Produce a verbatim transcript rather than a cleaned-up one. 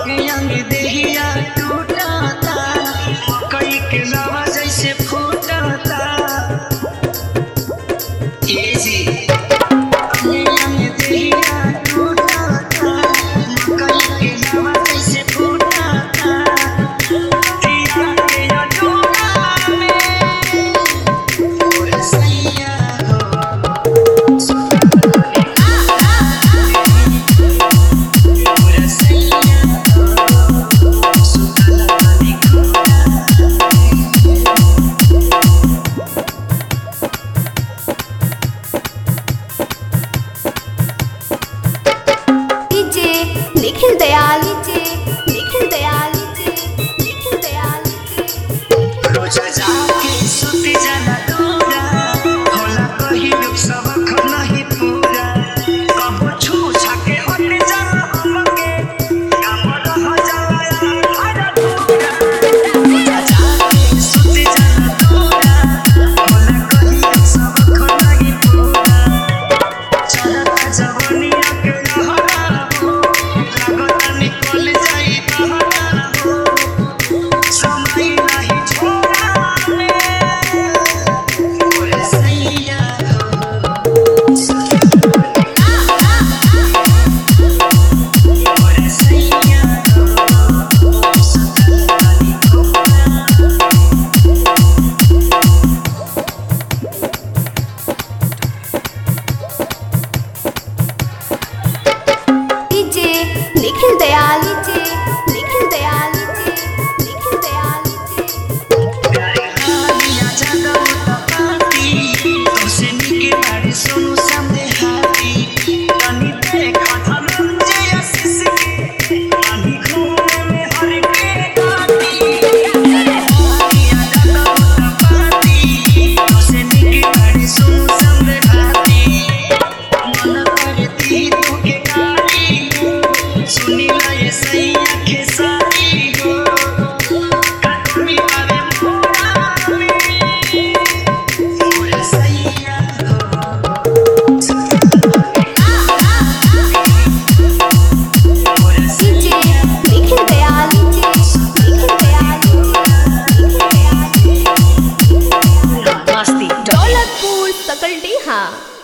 अंग अंग देहिया टूटता कई के लावा जैसे फूटता ए जी अंग अंग देहिया टूटता कई के लावा जैसे फूटता दिया के अधूरा में और सैया निखिल दयाल निखिल दयाल निखिल दयाल रोज जाके सुती जाना दूरा होला कही दुख सब नहीं पूरा कब छू छाके हट जाला हमके काम रह जाला हर पूरा रोज जाके सुती जाना दूरा होला कही दुख सब नहीं पूरा चलता जवानिया के रहरा लागत निकल जाई बहरा हो समय नहीं छोड़ा और सैया और सैया डीजे निखिल दयाल निखिल दयाल निखिल दयाल प्यारिया जादा पाती तुमसे निके बारे सुनो सामने हाथी तनी देखा धनंजय आशीष के पानी घूमे में हर के गाती प्यारिया जादा पाती तुमसे निके बारे सुनो सामने हाथी मन करती तो के गाड़ी सुनी ना ये सैया के सारी हो कटमी वाले मोरा में और सैया और डीजे निखिल दयाल निखिल दयाल निखिल दयाल मस्ती दौलतपुर सकल डीहा।